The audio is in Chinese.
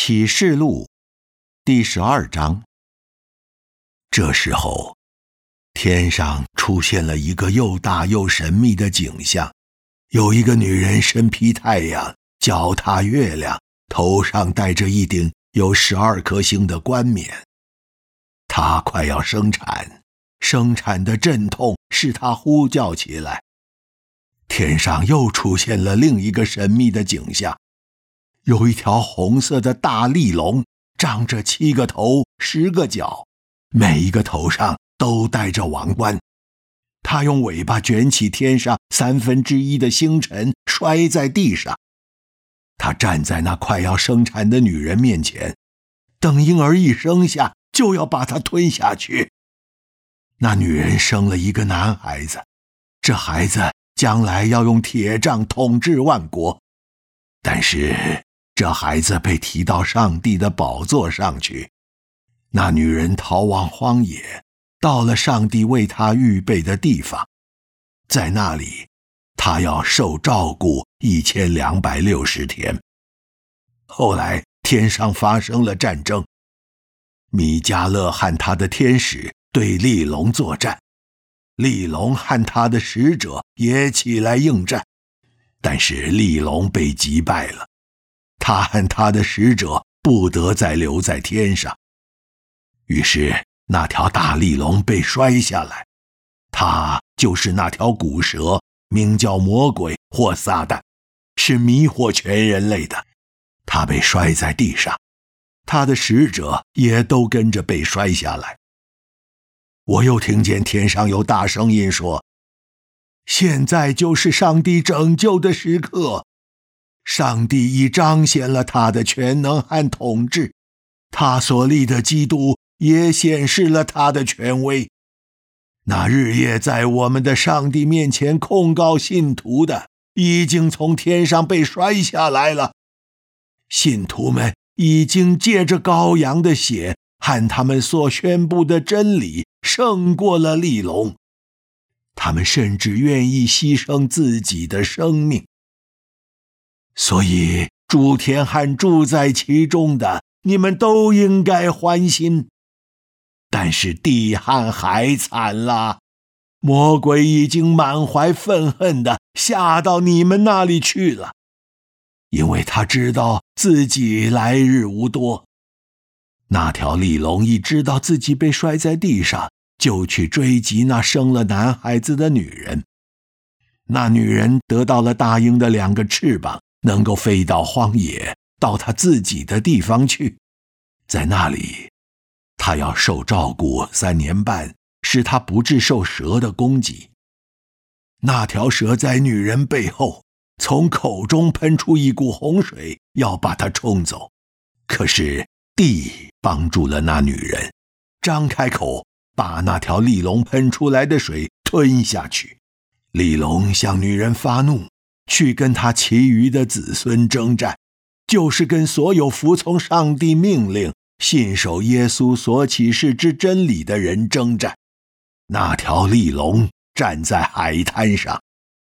启示录第12章。这时候，天上出现了一个又大又神秘的景象，有一个女人身披太阳，脚踏月亮，头上戴着一顶有12颗星的冠冕。她快要生产，生产的阵痛使她呼叫起来。天上又出现了另一个神秘的景象，有一条红色的大利龙，长着7个头10个脚，每一个头上都戴着王冠。它用尾巴卷起天上1/3的星辰，摔在地上。它站在那快要生产的女人面前，等婴儿一生下，就要把它吞下去。那女人生了一个男孩子，这孩子将来要用铁杖统治万国。但是这孩子被提到上帝的宝座上去。那女人逃往荒野，到了上帝为她预备的地方，在那里她要受照顾1260天。后来天上发生了战争，米迦勒和他的天使对利龙作战，利龙和他的使者也起来应战，但是利龙被击败了，他和他的使者不得再留在天上。于是那条大利龙被摔下来，它就是那条古蛇，名叫魔鬼或撒旦，是迷惑全人类的。它被摔在地上，他的使者也都跟着被摔下来。我又听见天上有大声音说，现在就是上帝拯救的时刻，上帝已彰显了他的全能和统治，他所立的基督也显示了他的权威。那日夜在我们的上帝面前控告信徒的，已经从天上被摔下来了。信徒们已经借着羔羊的血和他们所宣布的真理胜过了利龙，他们甚至愿意牺牲自己的生命。所以诸天和住在其中的，你们都应该欢欣。但是地和海惨了，魔鬼已经满怀愤恨地下到你们那里去了，因为他知道自己来日无多。那条利龙一知道自己被摔在地上，就去追击那生了男孩子的女人。那女人得到了大鹰的2个翅膀，能够飞到荒野，到她自己的地方去。在那里，她要受照顾3年半，使她不致受蛇的攻击。那条蛇在女人背后，从口中喷出一股洪水，要把她冲走。可是地帮助了那女人，张开口，把那条利龙喷出来的水吞下去。利龙向女人发怒，去跟他其余的子孙征战，就是跟所有服从上帝命令、信守耶稣所启示之真理的人征战。那条利龙站在海滩上，